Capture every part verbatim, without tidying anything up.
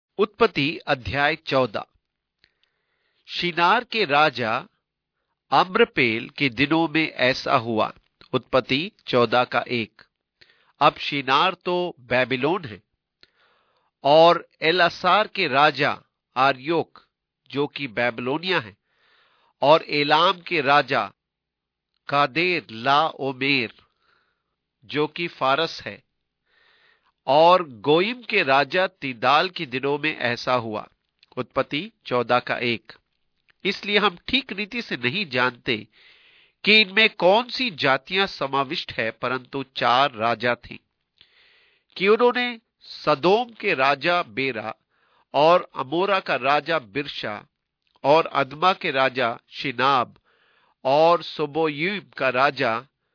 उत्पत्ति अध्याय चौदह। शिनार के राजा अम्रपेल के दिनों में ऐसा हुआ। उत्पत्ति चौदह का एक। अब शिनार तो बेबीलोन है, और एलासार के राजा आर्योक जो कि बेबीलोनिया है, और एलाम के राजा कादेर ला ओमेर जो कि फारस है, और गोइम के राजा तिदाल के दिनों में ऐसा हुआ। उत्पत्ति चौदह का एक। इसलिए हम ठीक रीति से नहीं जानते कि इनमें कौन सी जातियां समाविष्ट है, परंतु चार राजा थे कि उन्होंने सदोम के राजा बेरा और अमोरा का राजा बिरशा और अदमा के राजा शिनाब और सोबोयीम का राजा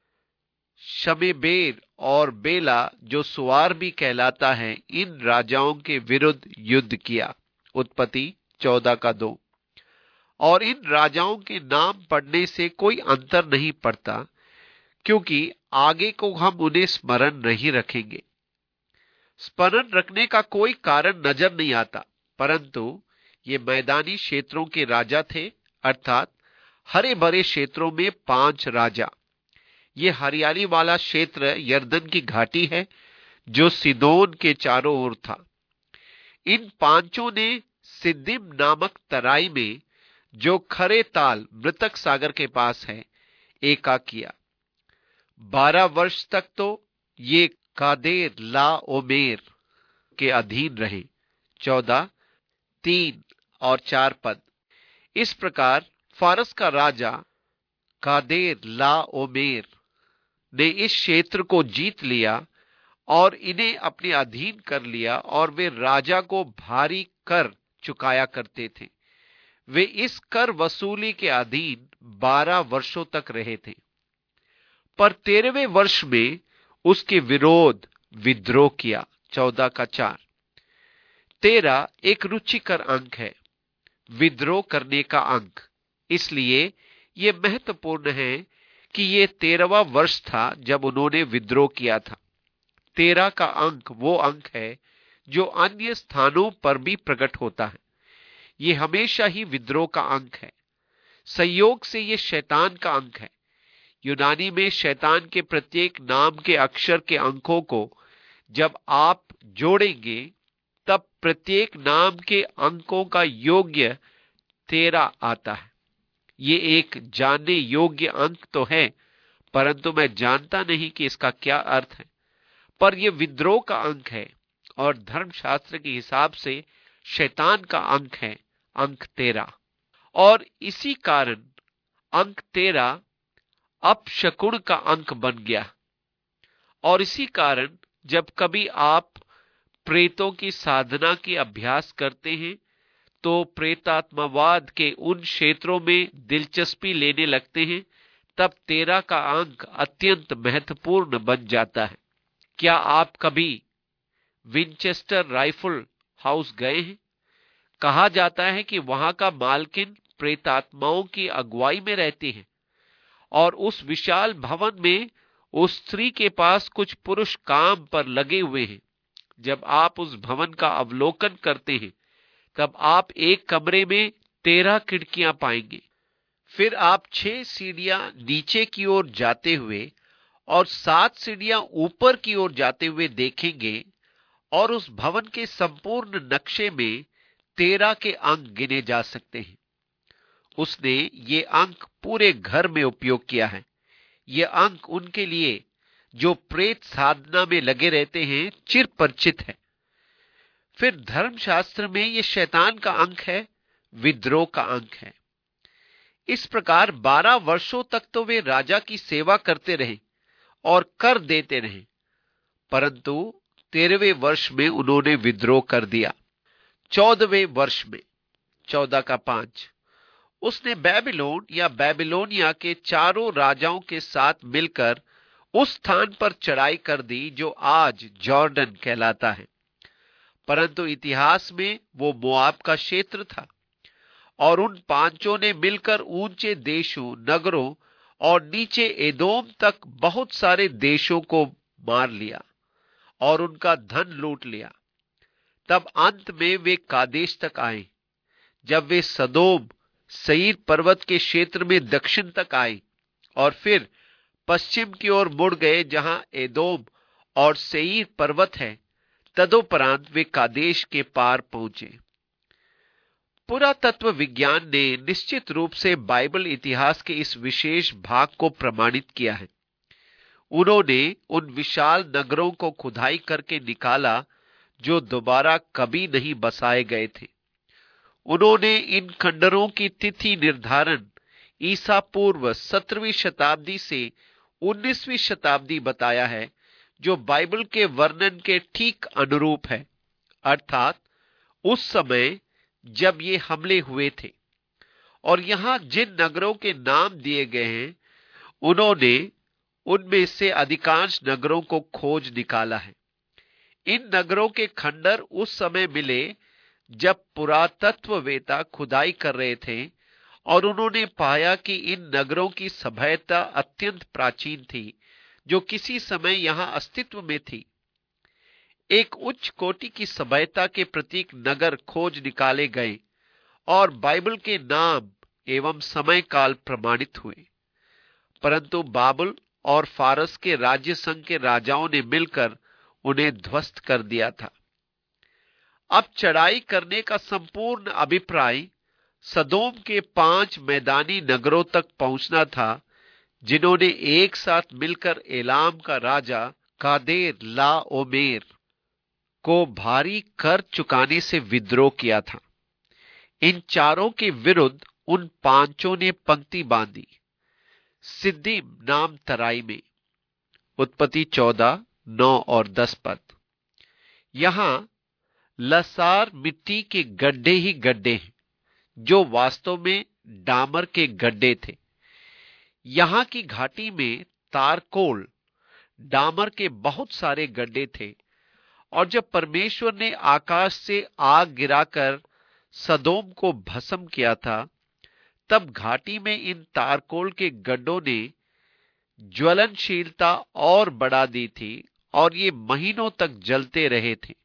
शमेबेर और बेला जो सुवार भी कहलाता है, इन राजाओं के विरुद्ध युद्ध किया। उत्पत्ति चौदह का दो। और इन राजाओं के नाम पढ़ने से कोई अंतर नहीं पड़ता, क्योंकि आगे को हम उन्हें स्मरण नहीं रखेंगे। स्मरण रखने का कोई कारण नजर नहीं आता, परंतु ये मैदानी क्षेत्रों के राजा थे, अर्थात हरे भरे क्षेत्रों में पांच राजा। ये हरियाली वाला क्षेत्र यर्दन की घाटी है जो सिदोन के चारों ओर था। इन पांचों ने सिद्दीम नामक तराई में, जो खरे ताल मृतक सागर के पास है, एका किया। बारह वर्ष तक तो ये कादेर ला ओमेर के अधीन रहे। चौदह तीन और चार पद। इस प्रकार फारस का राजा कादेर ला ओमेर ने इस क्षेत्र को जीत लिया और इन्हें अपने अधीन कर लिया, और वे राजा को भारी कर चुकाया करते थे। वे इस कर वसूली के अधीन बारह वर्षों तक रहे थे। पर तेरहवें वर्ष में उसके विरोध विद्रोह किया। चौदह का चार। तेरह एक रुचिकर अंक है, विद्रोह करने का अंक। इसलिए यह महत्वपूर्ण है कि यह तेरहवां वर्ष था जब उन्होंने विद्रोह किया था। तेरह का अंक वो अंक है जो अन्य स्थानों पर भी प्रकट होता है। यह हमेशा ही विद्रोह का अंक है। संयोग से यह शैतान का अंक है। यूनानी में शैतान के प्रत्येक नाम के अक्षर के अंकों को जब आप जोड़ेंगे, तब प्रत्येक नाम के अंकों का योग्य तेरह आता है। ये एक जानने योग्य अंक तो है, परंतु मैं जानता नहीं कि इसका क्या अर्थ है। पर यह विद्रोह का अंक है, और धर्मशास्त्र के हिसाब से शैतान का अंक है, अंक तेरह। और इसी कारण अंक तेरह अपशकुन का अंक बन गया। और इसी कारण जब कभी आप प्रेतों की साधना की अभ्यास करते हैं, तो प्रेतात्मवाद के उन क्षेत्रों में दिलचस्पी लेने लगते हैं, तब तेरह का अंक अत्यंत महत्वपूर्ण बन जाता है। क्या आप कभी विंचेस्टर राइफल हाउस गए हैं? कहा जाता है कि वहां का मालकिन प्रेतात्माओं की अगुवाई में रहती है, और उस विशाल भवन में उस स्त्री के पास कुछ पुरुष काम पर लगे हुए हैं। जब आप उस भवन का अवलोकन करते हैं, तब आप एक कमरे में तेरह खिड़कियां पाएंगे। फिर आप छह सीढ़ियां नीचे की ओर जाते हुए और सात सीढ़ियां ऊपर की ओर जाते हुए देखेंगे, और उस भवन के संपूर्ण नक्शे में तेरह के अंक गिने जा सकते हैं। उसने ये अंक पूरे घर में उपयोग किया है। ये अंक उनके लिए जो प्रेत साधना में लगे रहते हैं चिर परिचित है। फिर धर्मशास्त्र में यह शैतान का अंक है, विद्रोह का अंक है। इस प्रकार बारह वर्षों तक तो वे राजा की सेवा करते रहे और कर देते रहे, परंतु तेरहवें वर्ष में उन्होंने विद्रोह कर दिया। चौदहवें वर्ष में, चौदह का पांच, उसने बेबीलोन या बेबीलोनिया के चारों राजाओं के साथ मिलकर उस स्थान पर चढ़ाई कर दी जो आज जॉर्डन कहलाता है, परंतु इतिहास में वो मोआब का क्षेत्र था। और उन पांचों ने मिलकर ऊंचे देशों, नगरों और नीचे एदोम तक बहुत सारे देशों को मार लिया और उनका धन लूट लिया। तब अंत में वे कादेश तक आए। जब वे सदोम सईर पर्वत के क्षेत्र में दक्षिण तक आए और फिर पश्चिम की ओर मुड़ गए जहां एदोम और सेईर पर्वत है, तदोपरांत वे कादेश के पार पहुंचे। पुरातत्व विज्ञान ने निश्चित रूप से बाइबल इतिहास के इस विशेष भाग को प्रमाणित किया है। उन्होंने उन विशाल नगरों को खुदाई करके निकाला जो दोबारा कभी नहीं बसाए गए थे। उन्होंने इन खंडरों की तिथि निर्धारण ईसा पूर्व सत्रहवीं शताब्दी से उन्नीसवीं शताब्दी बताया है, जो बाइबल के वर्णन के ठीक अनुरूप है, अर्थात उस समय जब ये हमले हुए थे। और यहां जिन नगरों के नाम दिए गए हैं, उन्होंने उनमें से अधिकांश नगरों को खोज निकाला है। इन नगरों के खंडर उस समय मिले जब पुरातत्ववेत्ता खुदाई कर रहे थे और उन्होंने पाया कि इन नगरों की सभ्यता अत्यंत प्राचीन थी, जो किसी समय यहां अस्तित्व में थी। एक उच्च कोटि की सभ्यता के प्रतीक नगर खोज निकाले गए और बाइबल के नाम एवं समय काल प्रमाणित हुए, परंतु बाबुल और फारस के राज्य संघ के राजाओं ने मिलकर उन्हें ध्वस्त कर दिया था। अब चढ़ाई करने का संपूर्ण अभिप्राय सदोम के पांच मैदानी नगरों तक पहुंचना था, जिन्होंने एक साथ मिलकर एलाम का राजा कादेर ला ओमेर को भारी कर चुकाने से विद्रोह किया था। इन चारों के विरुद्ध उन पांचों ने पंक्ति बांधी सिद्दीम नाम तराई में। उत्पत्ति चौदह नौ और दस पद। यहां लसार मिट्टी के गड्ढे ही गड्ढे हैं, जो वास्तव में डामर के गड्ढे थे। यहां की घाटी में तारकोल डामर के बहुत सारे गड्ढे थे, और जब परमेश्वर ने आकाश से आग गिराकर सदोम को भस्म किया था, तब घाटी में इन तारकोल के गड्ढों ने ज्वलनशीलता और बढ़ा दी थी और ये महीनों तक जलते रहे थे।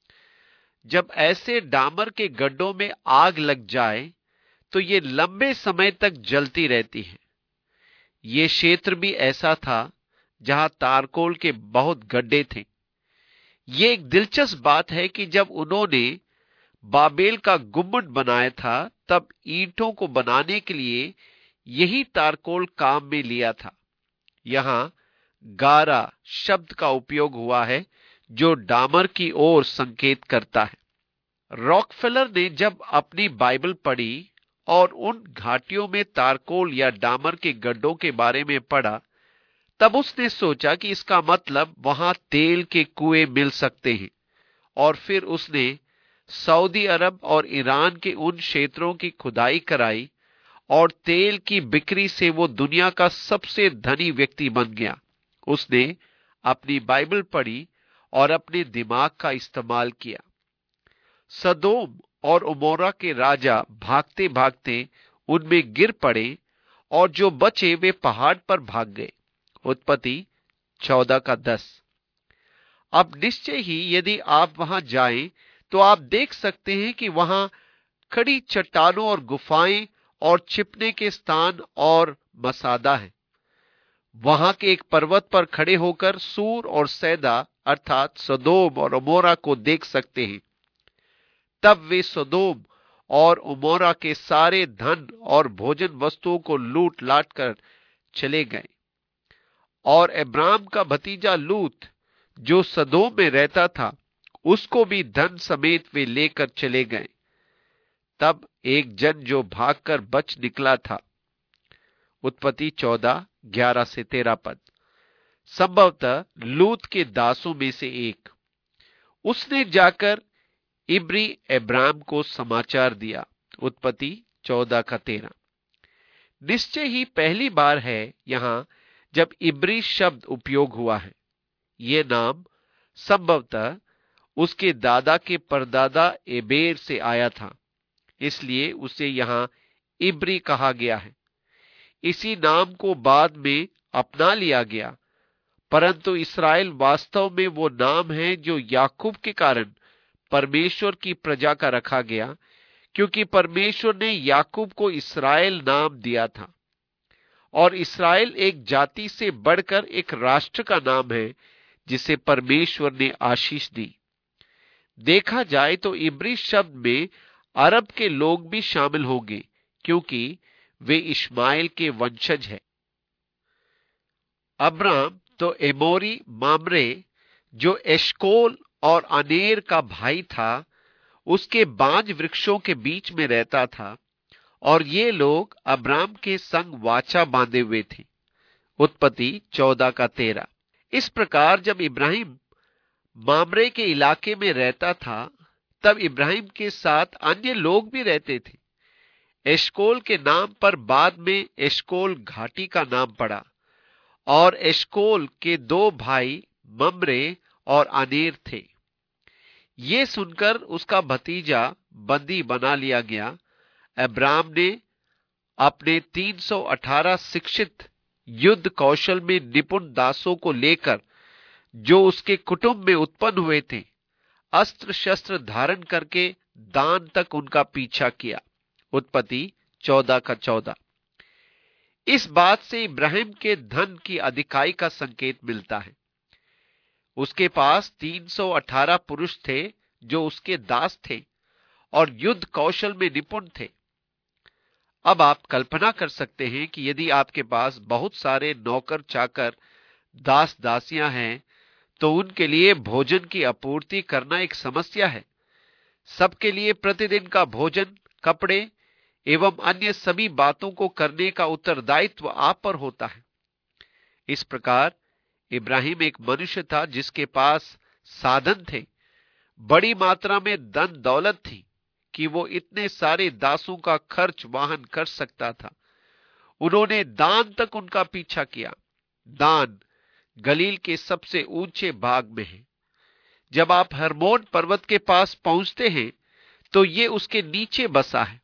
जब ऐसे डामर के गड्ढों में आग लग जाए तो ये लंबे समय तक जलती रहती है। ये क्षेत्र भी ऐसा था जहां तारकोल के बहुत गड्ढे थे। ये एक दिलचस्प बात है कि जब उन्होंने बाबेल का गुम्बद बनाया था, तब ईंटों को बनाने के लिए यही तारकोल काम में लिया था। यहां गारा शब्द का उपयोग हुआ है, जो डामर की ओर संकेत करता है। रॉकफेलर ने जब अपनी बाइबल पढ़ी और उन घाटियों में तारकोल या डामर के गड्ढों के बारे में पढ़ा, तब उसने सोचा कि इसका मतलब वहां तेल के कुएं मिल सकते हैं, और फिर उसने सऊदी अरब और ईरान के उन क्षेत्रों की खुदाई कराई और तेल की बिक्री से वो दुनिया का सबसे धनी व्यक्ति बन गया। उसने अपनी बाइबल पढ़ी और अपने दिमाग का इस्तेमाल किया। सदोम और उमोरा के राजा भागते भागते उनमें गिर पड़े और जो बचे वे पहाड़ पर भाग गए। उत्पत्ति चौदह का दस। अब निश्चय ही यदि आप वहां जाएं तो आप देख सकते हैं कि वहां खड़ी चट्टानों और गुफाएं और छिपने के स्थान और मसादा है। वहां के एक पर्वत पर खड़े होकर सूर और सैदा अर्थात सदोम और उमोरा को देख सकते हैं। तब वे सदोम और उमोरा के सारे धन और भोजन वस्तुओं को लूट लाट कर चले गए, और अब्राम का भतीजा लूत जो सदोम में रहता था, उसको भी धन समेत वे लेकर चले गए। तब एक जन जो भागकर बच निकला था। उत्पत्ति चौदह ग्यारह से तेरह पद। संभवतः लूत के दासों में से एक, उसने जाकर इब्री अब्राम को समाचार दिया। उत्पत्ति चौदह का तेरह। निश्चय ही पहली बार है यहां जब इब्री शब्द उपयोग हुआ है। यह नाम संभवतः उसके दादा के परदादा एबेर से आया था, इसलिए उसे यहां इब्री कहा गया है। इसी नाम को बाद में अपना लिया गया, परंतु इस्राएल वास्तव में वो नाम है जो याकूब के कारण परमेश्वर की प्रजा का रखा गया, क्योंकि परमेश्वर ने याकूब को इस्राएल नाम दिया था। और इस्राएल एक जाति से बढ़कर एक राष्ट्र का नाम है जिसे परमेश्वर ने आशीष दी। देखा जाए तो इब्री शब्द में अरब के लोग भी शामिल होंगे, क्योंकि वे इश्माएल के वंशज हैं। अब्राम तो एमोरी मामरे, जो एशकोल और अनेर का भाई था, उसके बांज वृक्षों के बीच में रहता था, और ये लोग अब्राम के संग वाचा बांधे हुए थे। उत्पत्ति चौदह का तेरह। इस प्रकार जब इब्राहिम मामरे के इलाके में रहता था, तब इब्राहिम के साथ अन्य लोग भी रहते थे। एशकोल के नाम पर बाद में एशकोल घाटी का नाम पड़ा, और एशकोल के दो भाई ममरे और अनेर थे। ये सुनकर उसका भतीजा बंदी बना लिया गया। अब्राम ने अपने तीन सौ अठारह शिक्षित युद्ध कौशल में निपुण दासों को लेकर, जो उसके कुटुंब में उत्पन्न हुए थे, अस्त्र शस्त्र धारण करके दान तक उनका पीछा किया। उत्पत्ति चौदह का चौदह। इस बात से इब्राहिम के धन की अधिकाई का संकेत मिलता है। उसके पास तीन सौ अठारह पुरुष थे जो उसके दास थे और युद्ध कौशल में निपुण थे। अब आप कल्पना कर सकते हैं कि यदि आपके पास बहुत सारे नौकर चाकर दास दासियां हैं, तो उनके लिए भोजन की आपूर्ति करना एक समस्या है। सबके लिए प्रतिदिन का भोजन, कपड़े एवं अन्य सभी बातों को करने का उत्तरदायित्व आप पर होता है। इस प्रकार इब्राहिम एक मनुष्य था जिसके पास साधन थे, बड़ी मात्रा में धन दौलत थी कि वो इतने सारे दासों का खर्च वहन कर सकता था। उन्होंने दान तक उनका पीछा किया। दान गलील के सबसे ऊंचे भाग में है। जब आप हर्मोन पर्वत के पास पहुंचते हैं तो ये उसके नीचे बसा है।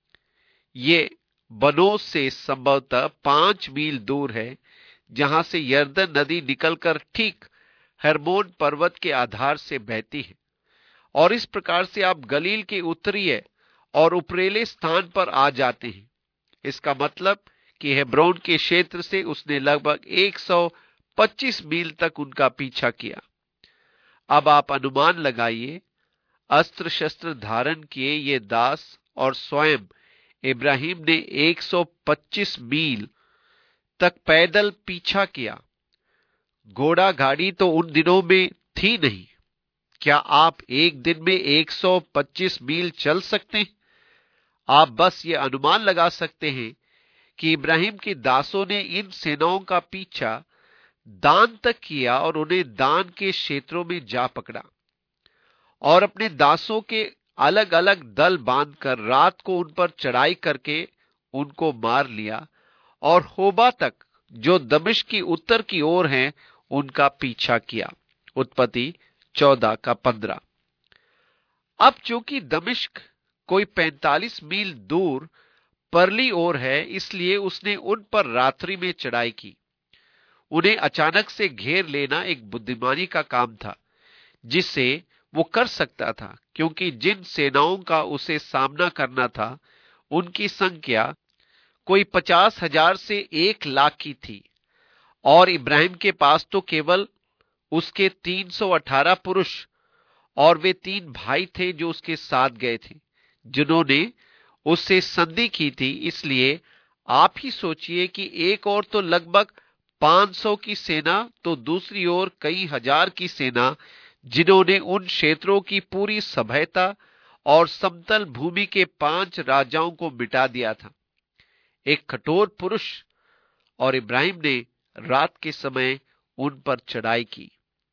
ये बनोस से संभवतः पांच मील दूर है, जहां से यर्दन नदी निकलकर ठीक हर्मोन पर्वत के आधार से बहती है। और इस प्रकार से आप गलील के उत्तरीय और उपरेले स्थान पर आ जाते हैं। इसका मतलब कि हेब्रोन के क्षेत्र से उसने लगभग एक सौ पच्चीस मील तक उनका पीछा किया। अब आप अनुमान लगाइए, अस्त्र शस्त्र धारण किए ये दास और स्वयं इब्राहिम ने एक सौ पच्चीस मील तक पैदल पीछा किया। घोड़ा गाड़ी तो उन दिनों में थी नहीं। क्या आप एक दिन में एक सौ पच्चीस मील चल सकते हैं? आप बस ये अनुमान लगा सकते हैं कि इब्राहिम के दासों ने इन सेनाओं का पीछा दान तक किया और उन्हें दान के क्षेत्रों में जा पकड़ा और अपने दासों के अलग अलग दल बांधकर रात को उन पर चढ़ाई करके उनको मार लिया और होबा तक, जो दमिश्क की उत्तर की ओर है, उनका पीछा किया। उत्पत्ति चौदह का पंद्रह। अब चूंकि दमिश्क कोई पैंतालीस मील दूर परली ओर है, इसलिए उसने उन पर रात्रि में चढ़ाई की। उन्हें अचानक से घेर लेना एक बुद्धिमानी का काम था जिससे वो कर सकता था, क्योंकि जिन सेनाओं का उसे सामना करना था उनकी संख्या कोई पचास हजार से एक लाख की थी, और इब्राहिम के पास तो केवल उसके तीन सौ अठारह पुरुष और वे तीन भाई थे जो उसके साथ गए थे, जिन्होंने उससे संधि की थी। इसलिए आप ही सोचिए कि एक ओर तो लगभग पांच सौ की सेना, तो दूसरी ओर कई हजार की सेना, जिन्होंने उन क्षेत्रों की पूरी सभ्यता और समतल भूमि के पांच राजाओं को मिटा दिया था। एक कठोर पुरुष, और इब्राहिम ने रात के समय उन पर चढ़ाई की।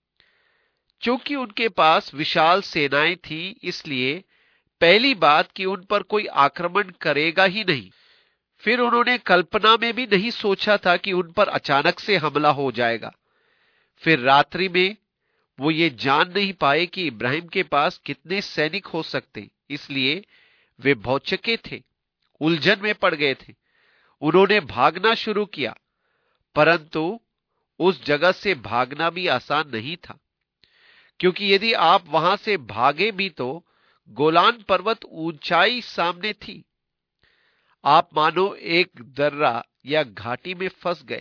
चूंकि उनके पास विशाल सेनाएं थी, इसलिए पहली बात कि उन पर कोई आक्रमण करेगा ही नहीं। फिर उन्होंने कल्पना में भी नहीं सोचा था कि उन पर अचानक से हमला हो जाएगा। फिर रात्रि में वो ये जान नहीं पाए कि इब्राहिम के पास कितने सैनिक हो सकते, इसलिए वे भौचके थे, उलझन में पड़ गए थे। उन्होंने भागना शुरू किया, परंतु उस जगह से भागना भी आसान नहीं था, क्योंकि यदि आप वहां से भागे भी तो गोलान पर्वत ऊंचाई सामने थी। आप मानो एक दर्रा या घाटी में फंस गए।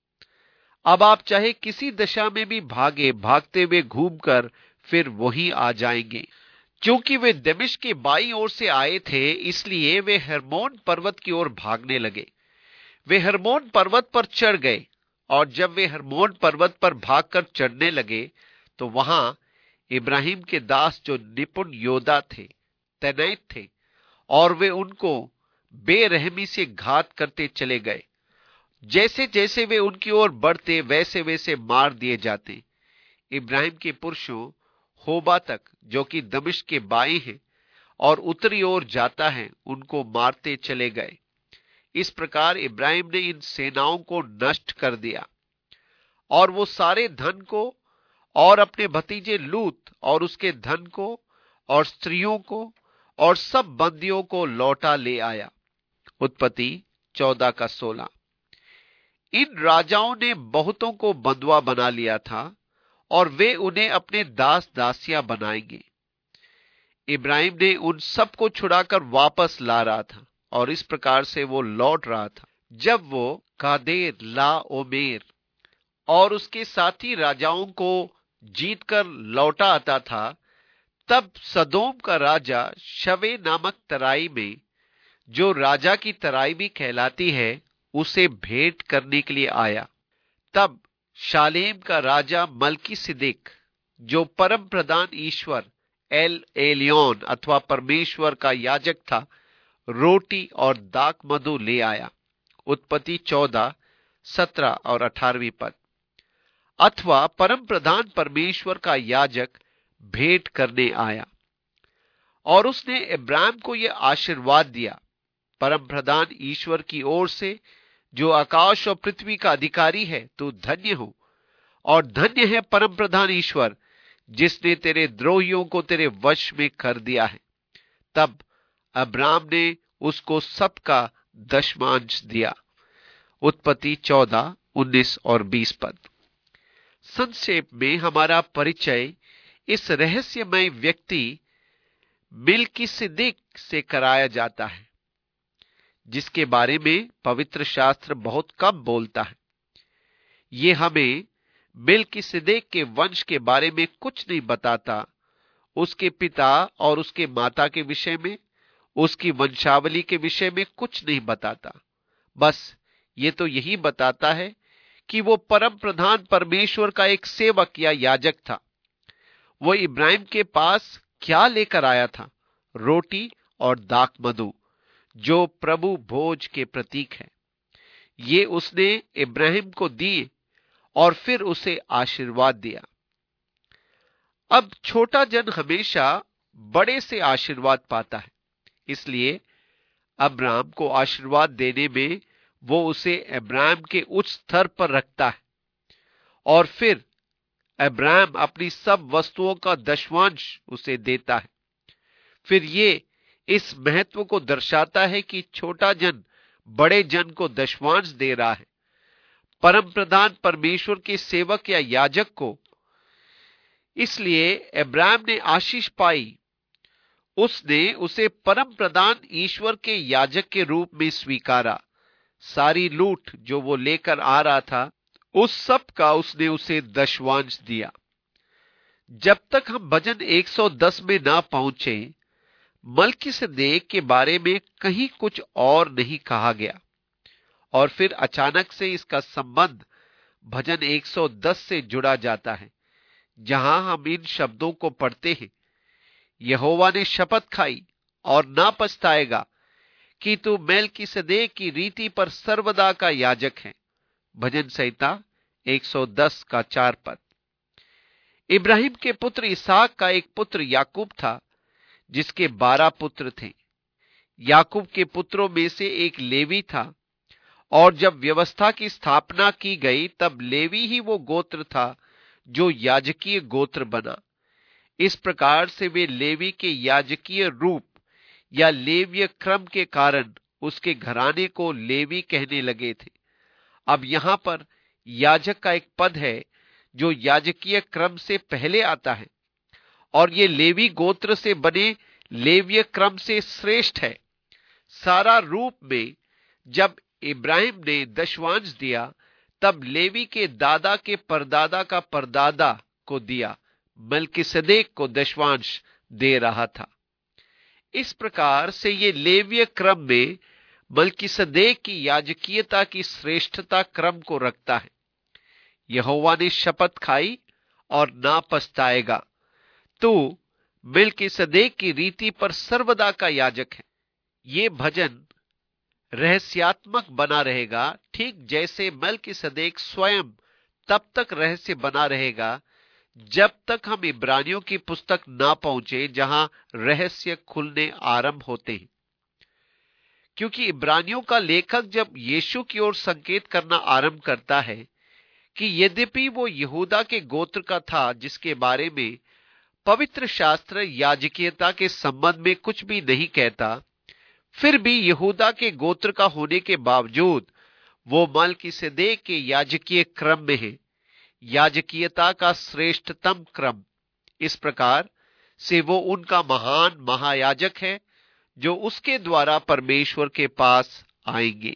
अब आप चाहे किसी दशा में भी भागे, भागते हुए घूमकर फिर वहीं आ जाएंगे। क्योंकि वे दमिश्क के बाईं ओर से आए थे, इसलिए वे हर्मोन पर्वत की ओर भागने लगे। वे हर्मोन पर्वत पर चढ़ गए, और जब वे हर्मोन पर्वत पर भागकर चढ़ने लगे तो वहां इब्राहिम के दास जो निपुण योद्धा थे तैनात थे, और वे उनको बेरहमी से घात करते चले गए। जैसे जैसे वे उनकी ओर बढ़ते वैसे वैसे मार दिए जाते। इब्राहिम के पुरुषों होबा तक, जो कि दमिश्क के बाएं है और उत्तरी ओर जाता है, उनको मारते चले गए। इस प्रकार इब्राहिम ने इन सेनाओं को नष्ट कर दिया, और वो सारे धन को और अपने भतीजे लूत और उसके धन को और स्त्रियों को और सब बंदियों को लौटा ले आया। उत्पत्ति चौदह का सोलह। इन राजाओं ने बहुतों को बंधुआ बना लिया था, और वे उन्हें अपने दास दासियां बनाएंगे। इब्राहिम ने उन सबको छुड़ाकर वापस ला रहा था, और इस प्रकार से वो लौट रहा था। जब वो कादेर ला ओमेर और उसके साथी राजाओं को जीतकर लौटा आता था, तब सदोम का राजा शवे नामक तराई में, जो राजा की तराई भी कहलाती है, उसे भेंट करने के लिए आया। तब शालेम का राजा मल्कीसिदक, जो परम प्रधान ईश्वर एल एलियोन अथवा परमेश्वर का याजक था, रोटी और दाक मधु ले आया। उत्पत्ति चौदह सत्रह और अठारहवीं पद। अथवा परम प्रधान परमेश्वर का याजक भेंट करने आया, और उसने इब्राहिम को यह आशीर्वाद दिया, परम प्रधान ईश्वर की ओर से, जो आकाश और पृथ्वी का अधिकारी है, तू धन्य हो, और धन्य है परम प्रधान ईश्वर, जिसने तेरे द्रोहियों को तेरे वश में कर दिया है। तब अब्राम ने उसको सबका दशमांश दिया। उत्पत्ति चौदह उन्नीस और बीस पद। संक्षेप में हमारा परिचय इस रहस्यमय व्यक्ति मिल्कीसिदक से कराया जाता है, जिसके बारे में पवित्र शास्त्र बहुत कम बोलता है। ये हमें मिल्कीसिदक के वंश के बारे में कुछ नहीं बताता, उसके पिता और उसके माता के विषय में, उसकी वंशावली के विषय में कुछ नहीं बताता। बस ये तो यही बताता है कि वो परम प्रधान परमेश्वर का एक सेवक या याजक था। वो इब्राहिम के पास क्या लेकर आया था? रोटी और दाक मधु, जो प्रभु भोज के प्रतीक है। ये उसने इब्राहिम को दिए और फिर उसे आशीर्वाद दिया। अब छोटा जन हमेशा बड़े से आशीर्वाद पाता है, इसलिए अब्राम को आशीर्वाद देने में वो उसे अब्राम के उच्च स्तर पर रखता है, और फिर अब्राम अपनी सब वस्तुओं का दशवांश उसे देता है। फिर ये इस महत्व को दर्शाता है कि छोटा जन बड़े जन को दशवांश दे रहा है, परम प्रधान परमेश्वर के सेवक या याजक को। इसलिए अब्राम ने आशीष पाई, उसने उसे परम प्रधान ईश्वर के याजक के रूप में स्वीकारा। सारी लूट जो वो लेकर आ रहा था, उस सब का उसने उसे दशवांश दिया। जब तक हम भजन एक सौ दस में ना पहुंचे, मल्कीसिदक के बारे में कहीं कुछ और नहीं कहा गया, और फिर अचानक से इसका संबंध भजन एक सौ दस से जुड़ा जाता है, जहां हम इन शब्दों को पढ़ते हैं, यहोवा ने शपथ खाई और ना पछताएगा कि तू मेल्कीसिदक की रीति पर सर्वदा का याजक है। भजन संहिता एक सौ दस का चार पद। इब्राहिम के पुत्र इसहाक का एक पुत्र याकूब था, जिसके बारह पुत्र थे। याकूब के पुत्रों में से एक लेवी था, और जब व्यवस्था की स्थापना की गई तब लेवी ही वो गोत्र था जो याजकीय गोत्र बना। इस प्रकार से वे लेवी के याजकीय रूप या लेवीय क्रम के कारण उसके घराने को लेवी कहने लगे थे। अब यहां पर याजक का एक पद है जो याजकीय क्रम से पहले आता है, और ये लेवी गोत्र से बने लेवीय क्रम से श्रेष्ठ है। सारा रूप में जब इब्राहिम ने दशवांश दिया, तब लेवी के दादा के परदादा का परदादा को दिया, मलकीसदेक को दशवांश दे रहा था। इस प्रकार से ये लेवीय क्रम में मलकीसदेक की याजकीयता की श्रेष्ठता क्रम को रखता है। यहोवा ने शपथ खाई और ना पछताएगा, तू मलकीसदेक की रीति पर सर्वदा का याजक है। ये भजन रहस्यात्मक बना रहेगा, ठीक जैसे मलकीसदेक स्वयं तब तक रहस्य बना रहेगा जब तक हम इब्रानियों की पुस्तक ना पहुंचे, जहां रहस्य खुलने आरंभ होते हैं। क्योंकि इब्रानियों का लेखक जब यीशु की ओर संकेत करना आरंभ करता है कि यद्यपि वो यहूदा के गोत्र का था, जिसके बारे में पवित्र शास्त्र याजकीयता के संबंध में कुछ भी नहीं कहता, फिर भी यहूदा के गोत्र का होने के बावजूद वो मलकीसदेक के याजकीय क्रम में है, याजकीयता का श्रेष्ठतम क्रम। इस प्रकार से वो उनका महान महायाजक है जो उसके द्वारा परमेश्वर के पास आएंगे।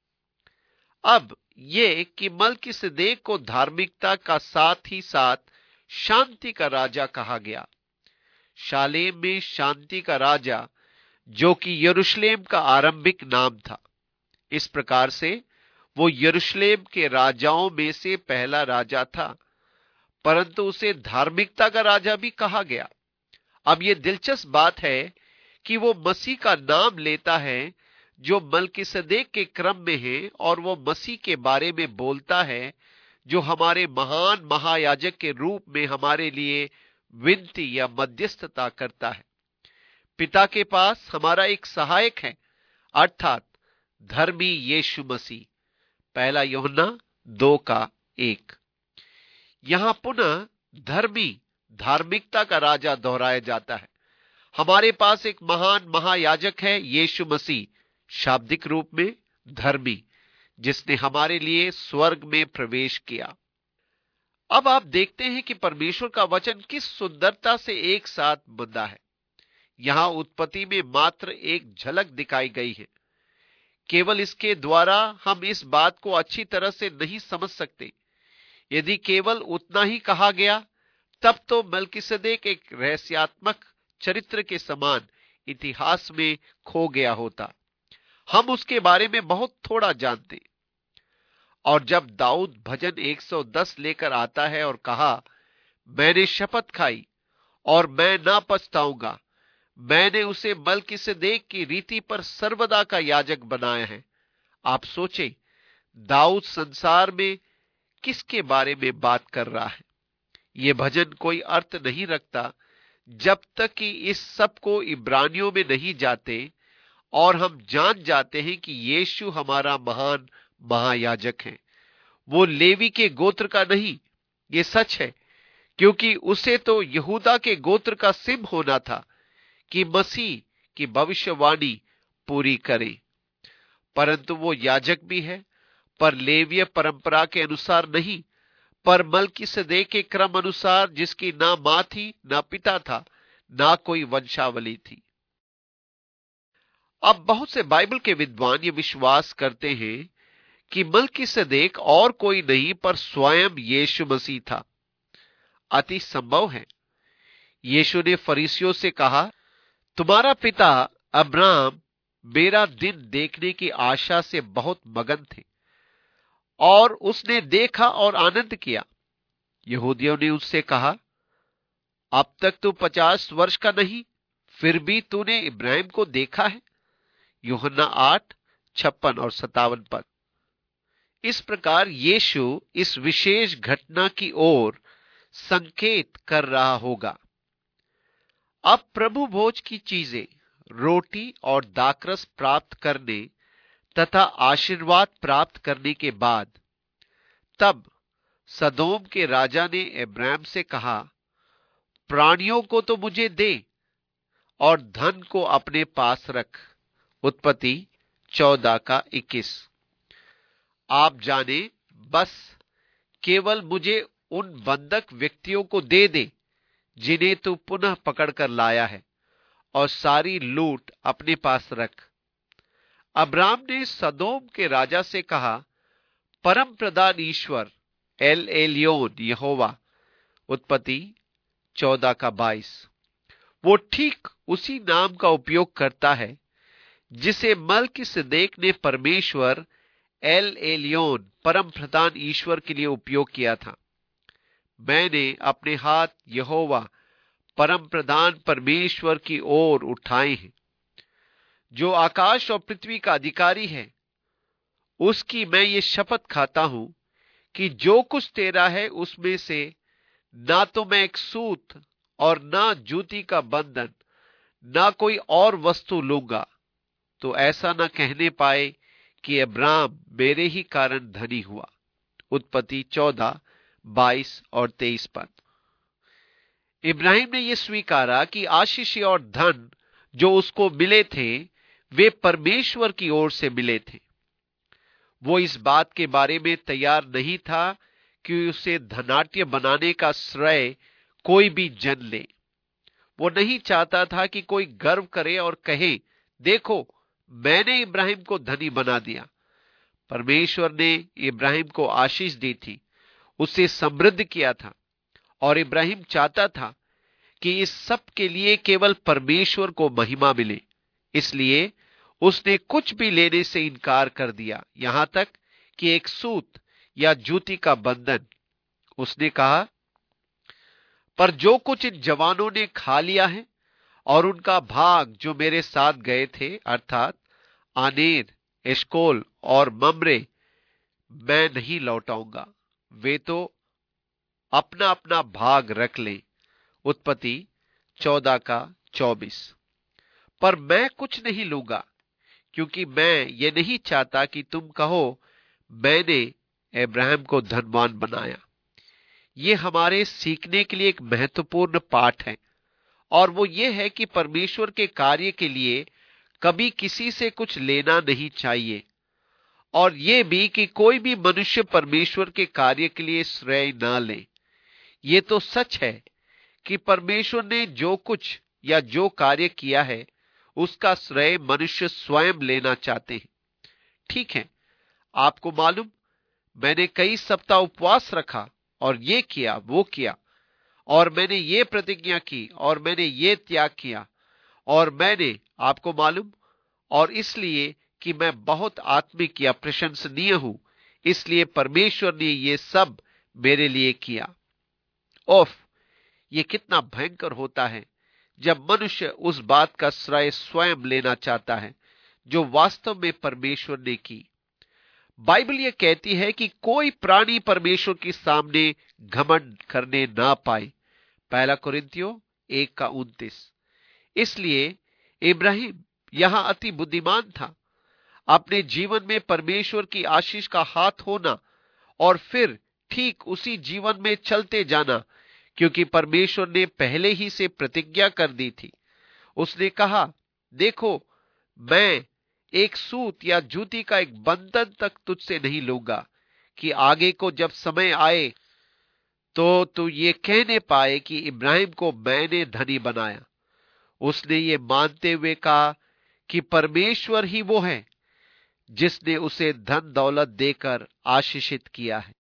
अब ये कि मलकीसदेक को धार्मिकता का साथ ही साथ शांति का राजा कहा गया। शालेम में शांति का राजा, जो कि यरूशलेम का आरंभिक नाम था। इस प्रकार से वो यरूशलेम के राजाओं में से पहला राजा था, परंतु उसे धार्मिकता का राजा भी कहा गया। अब यह दिलचस्प बात है कि वो मसीह का नाम लेता है जो मलकीसदेक के क्रम में है, और वो मसीह के बारे में बोलता है जो हमारे महान महायाजक के रूप में हमारे लिए विनती या मध्यस्थता करता है। पिता के पास हमारा एक सहायक है, अर्थात धर्मी यीशु मसीह। पहला यूहन्ना दो का एक। यहां पुनः धर्मी, धार्मिकता का राजा दोहराया जाता है। हमारे पास एक महान महायाजक है, यीशु मसीह, शाब्दिक रूप में धर्मी, जिसने हमारे लिए स्वर्ग में प्रवेश किया। अब आप देखते हैं कि परमेश्वर का वचन किस सुंदरता से एक साथ बंधा है। यहां उत्पत्ति में मात्र एक झलक दिखाई गई है। केवल इसके द्वारा हम इस बात को अच्छी तरह से नहीं समझ सकते। यदि केवल उतना ही कहा गया, तब तो मलकीसदेक एक रहस्यात्मक चरित्र के समान इतिहास में खो गया होता। हम उसके बारे में बहुत थोड़ा जानते। और जब दाऊद भजन एक सौ दस लेकर आता है और कहा, मैंने शपथ खाई और मैं ना पछताऊंगा, मैंने उसे मलकीसदेक की रीति पर सर्वदा का याजक बनाया है। आप सोचें, दाऊद संसार में किसके बारे में बात कर रहा है? यह भजन कोई अर्थ नहीं रखता जब तक कि इस सब को इब्रानियों में नहीं जाते और हम जान जाते हैं कि यीशु हमारा महान महायाजक है। वो लेवी के गोत्र का नहीं। ये सच है, क्योंकि उसे तो यहूदा के गोत्र का सिंह होना था कि मसीह की भविष्यवाणी पूरी करे। परंतु वो याजक भी है, पर लेवीय परंपरा के अनुसार नहीं, पर मलकीसदेक के क्रम अनुसार, जिसकी ना मां थी, ना पिता था, ना कोई वंशावली थी। अब बहुत से बाइबल के विद्वान ये विश्वास करते हैं कि मलकीसदेक और कोई नहीं पर स्वयं यीशु मसीह था। अति संभव है। यीशु ने फरीसियों से कहा, तुम्हारा पिता अब्राहम मेरा दिन देखने की आशा से बहुत मगन थे और उसने देखा और आनंद किया। यहूदियों ने उससे कहा, अब तक तू पचास वर्ष का नहीं, फिर भी तूने इब्राहिम को देखा है। यूहन्ना आठ छप्पन और सत्तावन पद। इस प्रकार यीशु इस विशेष घटना की ओर संकेत कर रहा होगा। अब प्रभु भोज की चीजें, रोटी और दाखरस प्राप्त करने तथा आशीर्वाद प्राप्त करने के बाद, तब सदोम के राजा ने अब्राहम से कहा, प्राणियों को तो मुझे दे और धन को अपने पास रख। उत्पत्ति चौदह का इक्कीस। आप जाने, बस केवल मुझे उन बंधक व्यक्तियों को दे दे जिन्हें तू पुनः पकड़कर लाया है, और सारी लूट अपने पास रख। अब्राम ने सदोम के राजा से कहा, परम प्रधान ईश्वर एल एलियोन यहोवा। उत्पत्ति चौदह का बाईस। वो ठीक उसी नाम का उपयोग करता है जिसे मल्कीसदेक ने परमेश्वर एल एलियोन परम प्रधान ईश्वर के लिए उपयोग किया था। मैंने अपने हाथ यहोवा परम प्रधान परमेश्वर की ओर उठाए हैं, जो आकाश और पृथ्वी का अधिकारी है। उसकी मैं ये शपथ खाता हूं कि जो कुछ तेरा है उसमें से ना तो मैं एक सूत और ना जूती का बंधन, ना कोई और वस्तु लूंगा, तो ऐसा ना कहने पाए कि अब्राम मेरे ही कारण धनी हुआ। उत्पत्ति चौदह बाईस और तेईस पद। इब्राहिम ने यह स्वीकारा कि आशीष और धन जो उसको मिले थे वे परमेश्वर की ओर से मिले थे। वो इस बात के बारे में तैयार नहीं था कि उसे धनाढ्य बनाने का श्रेय कोई भी जन ले। वो नहीं चाहता था कि कोई गर्व करे और कहे, देखो मैंने इब्राहिम को धनी बना दिया। परमेश्वर ने इब्राहिम को आशीष दी थी, उसे समृद्ध किया था, और इब्राहिम चाहता था कि इस सब के लिए केवल परमेश्वर को महिमा मिले। इसलिए उसने कुछ भी लेने से इनकार कर दिया, यहां तक कि एक सूत या जूती का बंधन। उसने कहा, पर जो कुछ इन जवानों ने खा लिया है और उनका भाग जो मेरे साथ गए थे, अर्थात आनेर, एशकोल और ममरे, मैं नहीं लौटाऊंगा। वे तो अपना अपना भाग रख लें। उत्पत्ति चौदह का चौबीस। पर मैं कुछ नहीं लूंगा, क्योंकि मैं ये नहीं चाहता कि तुम कहो मैंने अब्राहम को धनवान बनाया। ये हमारे सीखने के लिए एक महत्वपूर्ण पाठ है, और वो ये है कि परमेश्वर के कार्य के लिए कभी किसी से कुछ लेना नहीं चाहिए, और ये भी कि कोई भी मनुष्य परमेश्वर के कार्य के लिए श्रेय ना ले। ये तो सच है कि परमेश्वर ने जो कुछ या जो कार्य किया है उसका श्रेय मनुष्य स्वयं लेना चाहते हैं। ठीक है, आपको मालूम, मैंने कई सप्ताह उपवास रखा और ये किया वो किया, और मैंने ये प्रतिज्ञा की और मैंने ये त्याग किया, और मैंने, आपको मालूम, और इसलिए कि मैं बहुत आत्मिक या प्रशंसनीय हूं, इसलिए परमेश्वर ने ये सब मेरे लिए किया। ओफ, ये कितना भयंकर होता है जब मनुष्य उस बात का श्रेय स्वयं लेना चाहता है जो वास्तव में परमेश्वर ने की। बाइबल यह कहती है कि कोई प्राणी परमेश्वर के सामने घमंड करने ना पाए। पहला कुरिन्थियों एक का उनतीस। इसलिए इब्राहिम यहां अति बुद्धिमान था। अपने जीवन में परमेश्वर की आशीष का हाथ होना और फिर ठीक उसी जीवन में चलते जाना, क्योंकि परमेश्वर ने पहले ही से प्रतिज्ञा कर दी थी। उसने कहा, देखो मैं एक सूत या जूती का एक बंधन तक तुझसे नहीं लूंगा, कि आगे को जब समय आए तो तू ये कहने पाए कि इब्राहिम को मैंने धनी बनाया। उसने ये मानते हुए कहा कि परमेश्वर ही वो है जिसने उसे धन दौलत देकर आशीषित किया है।